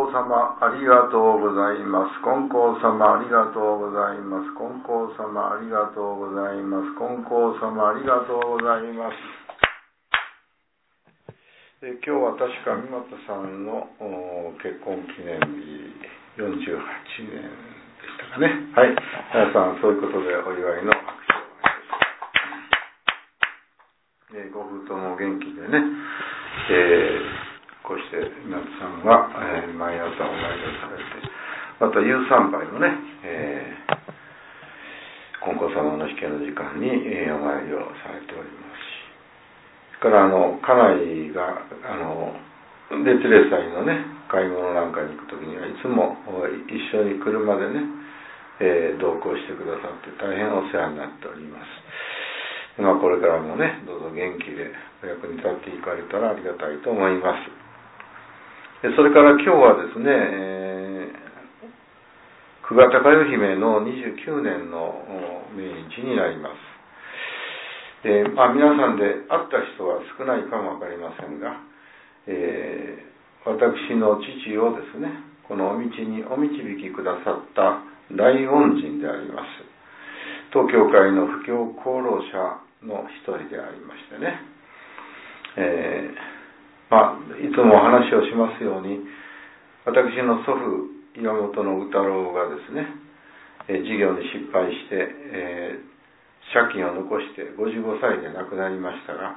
様ありがとうございます。金光様ありがとうございます。金光様ありがとうございます。金光様ありがとうございます。今日は確か三又さんの結婚記念日48年でしたかね。はい、皆さんそういうことでお祝いの拍手をお願いします。ご夫婦とも元気でね、こうして三又さんが、毎朝お参りをされて、また夕参拝のね、金光様の死刑の時間に、お参りをされておりますし、それから家内が列霊祭のね買い物なんかに行くときにはいつも一緒に車でね、同行してくださって大変お世話になっております。これからもねどうぞ元気でお役に立っていかれたらありがたいと思います。それから今日はですね、久我高代姫の29年の命日になります。皆さんで会った人は少ないかもわかりませんが、私の父をですね、このお道にお導きくださった大恩人であります。当教会の布教功労者の一人でありましてね、いつもお話をしますように、私の祖父岩本の宇太郎がですね、事業に失敗して、借金を残して55歳で亡くなりましたが、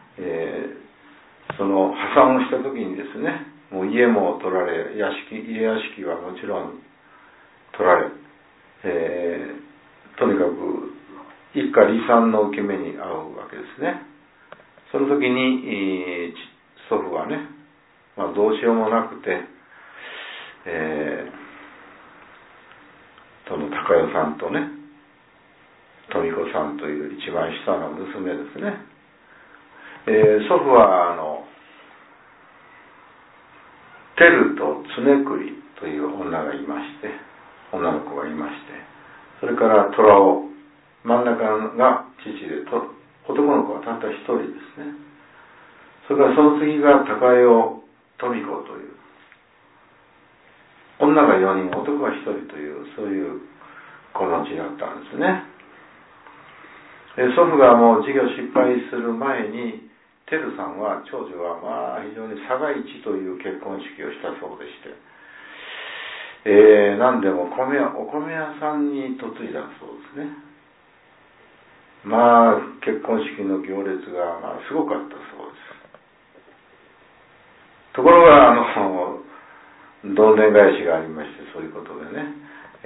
その破産をした時にですね、もう家も取られ、家屋敷はもちろん取られ、とにかく一家離散の受け目に遭うわけですね。その時に、祖父はね、どうしようもなくて、その高代さんとね、富子さんという一番下の娘ですね。祖父はテルと常栗という女の子がいまして、それから虎を、真ん中が父で、男の子はたった一人ですね。それからその次が高代富子という、女が4人、男が1人という、そういう子の字だったんですね。祖父がもう事業失敗する前に、テルさんは、長女は非常に差が一という結婚式をしたそうでして、何でもお米屋さんに嫁いだそうですね。結婚式の行列がすごかったそうです。ところがどんでん返しがありまして、そういうことでね、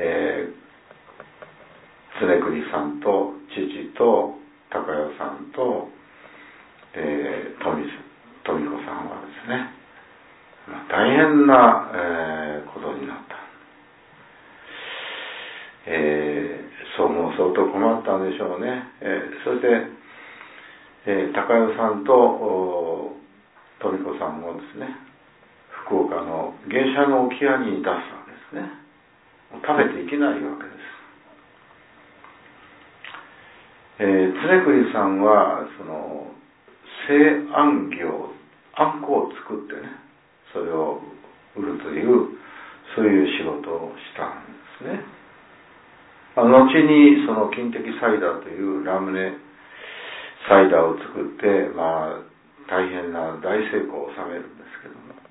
常栗さんと父と高代さんと、富子さんはですね、大変な、ことになった。そうもう相当困ったんでしょうね。そして、高代さんと富子さんをですね、福岡の芸者の置屋に出すわけですね。食べていけないわけです。常栗さんはその製あん業、あんこを作ってね、それを売るというそういう仕事をしたんですね。後にその金滴サイダーというラムネサイダーを作って、大変な大成功を収めるんですけども、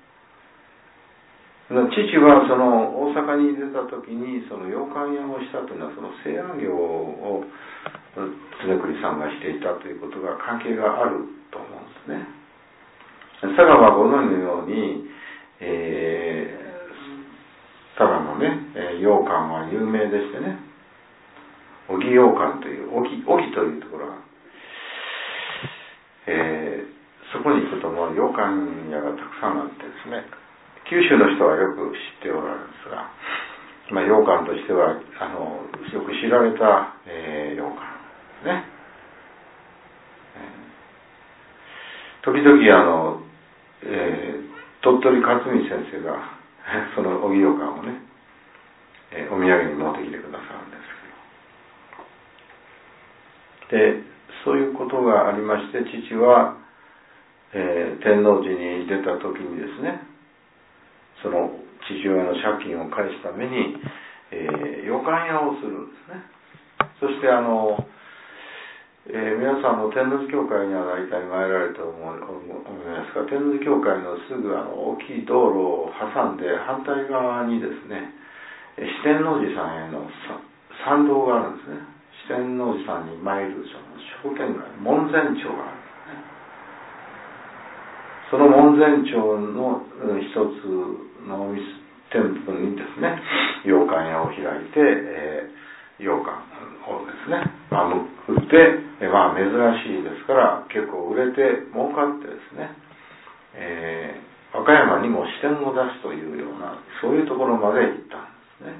父はその大阪に出た時にその洋館屋をしたというのは、その製あん業を常栗さんがしていたということが関係があると思うんですね。佐賀はご存知のように、佐賀のね、羊羹は有名でしてね、小木羊羹という小木というところが、そこに行くともう羊羹屋がたくさんあってですね、九州の人はよく知っておられるんですが、羊羹としてはよく知られた、羊羹ですね。時々鳥取克美先生がその小木羊羹をね、お土産に持ってきてくださるんですけど、でそういうことがありまして、父は、天王寺に出た時にですね、その父親の借金を返すために、洋館屋をするんですね。そして皆さん天王寺教会には大体参られると思いますが、天王寺教会のすぐ大きい道路を挟んで反対側にですね、四天王寺さんへの参道があるんですね。四天王寺さんに参るその商店街、門前町があるんですね。その門前町の一つの店舗にですね、洋館屋を開いて、洋館をですね、売って、珍しいですから結構売れて儲かってですね、和歌山にも支店を出すというような、そういうところまで行ったん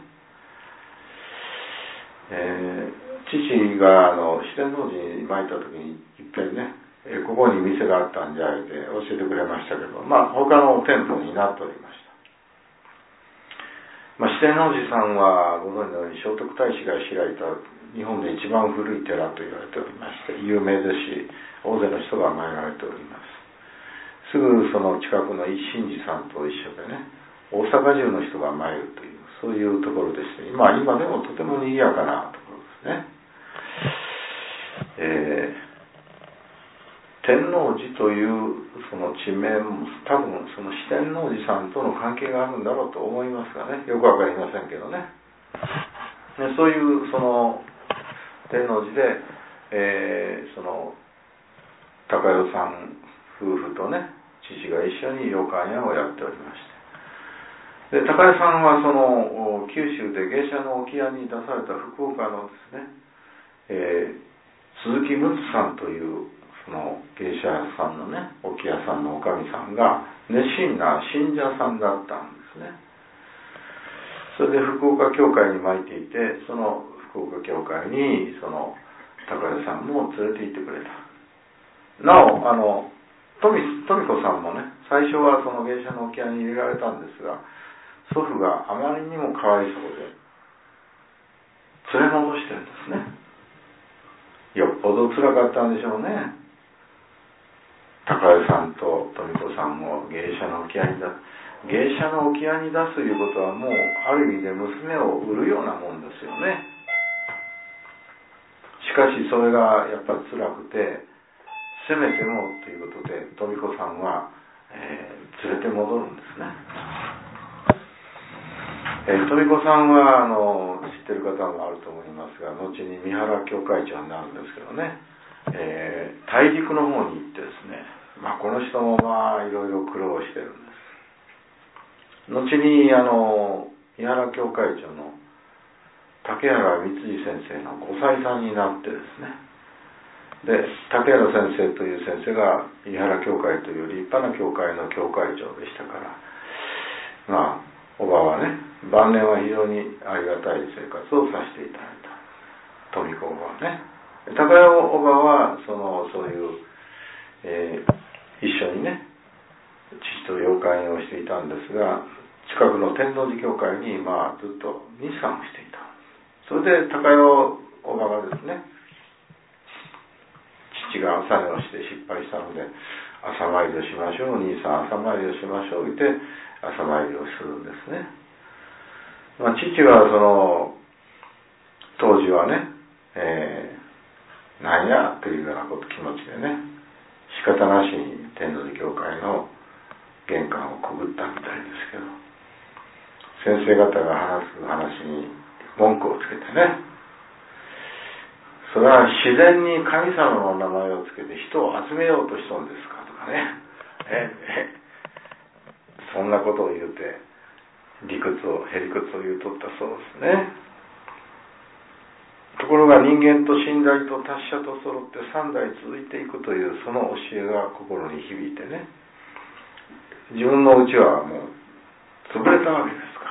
ですね。父が四天王寺に参った時にいっぺんね、ここに店があったんじゃいって教えてくれましたけど、他の店舗になっておりました。四天王寺さんはご存知のように聖徳太子が開いた日本で一番古い寺と言われておりまして有名ですし、大勢の人が参られております。すぐその近くの一心寺さんと一緒でね、大阪中の人が参るという、そういうところでして、今でもとても賑やかなところですね。天王寺というその地名も多分その四天王寺さんとの関係があるんだろうと思いますがね、よくわかりませんけどね。そういうその天王寺で、その高代さん夫婦とね、父が一緒に洋館屋をやっておりまして、で高代さんはその九州で芸者の置屋に出された福岡のですね、鈴木睦さんというその芸者さんのね、置屋さんのおかみさんが熱心な信者さんだったんですね。それで福岡教会に参っていて、その福岡教会にその高代さんも連れて行ってくれた。なお富子さんもね、最初はその芸者の置屋に入れられたんですが、祖父があまりにもかわいそうで連れ戻してるんですね。よっぽど辛かったんでしょうね。高代さんと富子さんを芸者の置屋に出す。芸者の置屋に出すということはもうある意味で娘を売るようなもんですよね。しかしそれがやっぱり辛くて、せめてもということで富子さんは、連れて戻るんですね。富子さんは知ってる方もあると思いますが、後に三原教会長になるんですけどね、大陸の方に行ってですね、この人もいろいろ苦労してるんです。後に三原教会長の竹原光次先生のご祭さんになってですね、で竹原先生という先生が三原教会という立派な教会の教会長でしたから、おばはね、晩年は非常にありがたい生活をさせていただいた。富子おばはね、高代おばはそういう、一緒にね父と洋館をしていたんですが、近くの天王寺教会にずっと日参をしていた。それで高代おばがですね、父が朝寝をして失敗したので、朝参りをしましょう、兄さん朝参りをしましょうと言って朝参りをするんですね。父は当時はね、なんやというような気持ちでね、仕方なしに天王寺教会の玄関をくぐったみたいですけど、先生方が話す話に文句をつけてね、それは自然に神様の名前をつけて人を集めようとしたんですかとかね、そんなことを言うてへりくつを言うとったそうですね。ところが人間と信頼と達者と揃って3代続いていくというその教えが心に響いてね、自分のうちはもう潰れたわけですから、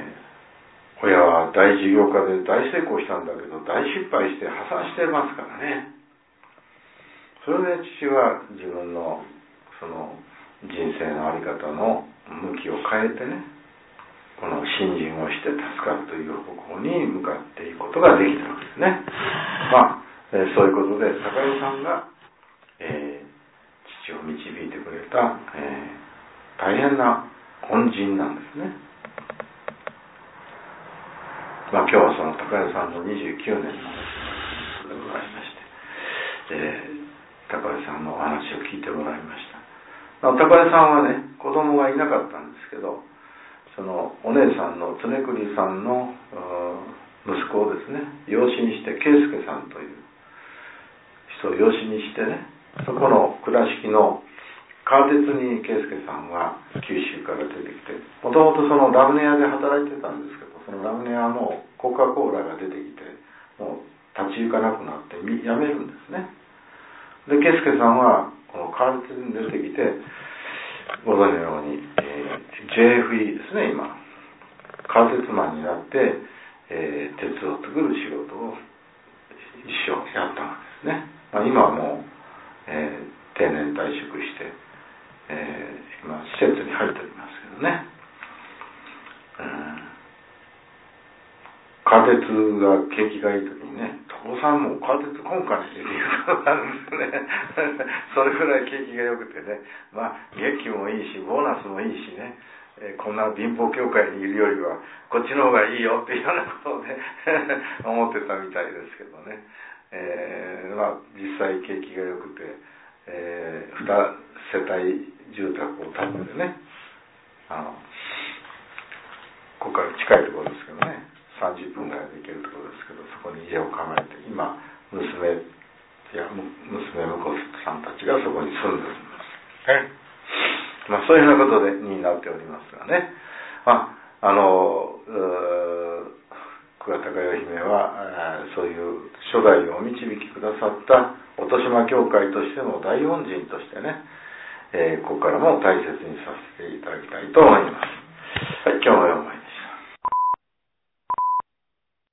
親は大事業家で大成功したんだけど大失敗して破産してますからね。それで父は自分のその人生の在り方の向きを変えてね、この信心をして助かるという方向に向かっていくことができたわけですね。そういうことで高代さんが、父を導いてくれた、 大変な恩人なんですね。今日はその高江さんの29年の話でございまして、高江さんのお話を聞いてもらいました。高江さんはね、子供がいなかったんですけど、そのお姉さんの常栗さんの息子をですね、養子にして、圭介さんという人を養子にしてね、そこの倉敷の川鉄に圭介さんは九州から出てきて、もともとそのラムネ屋で働いてたんですけど、そのラムネ屋もコカ・コーラが出てきて、もう立ち行かなくなって辞めるんですね。で、圭介さんはこの川鉄に出てきて、ご存知のように、JFE ですね、今川鉄マンになって、鉄を作る仕事を一生やったわけですね。今はもう、定年退職して、今施設に入っておりますけどね、川鉄が景気がいい時にね、父さんも川鉄今回っていうことがあるんですね。それぐらい景気が良くてね、月給もいいしボーナスもいいしね、こんな貧乏協会にいるよりはこっちの方がいいよっていうようなことをね思ってたみたいですけどね、実際景気が良くて、2世帯住宅を建ててね、ここから近いところですけどね、30分ぐらいで行けるところですけど、そこに家を構えて、今娘や娘婿さんたちがそこに住んでおります。そういうようなことになっておりますがね、久我高代姫はそういう初代をお導きくださった音島教会としての大恩人としてね、ここからも大切にさせていただきたいと思います。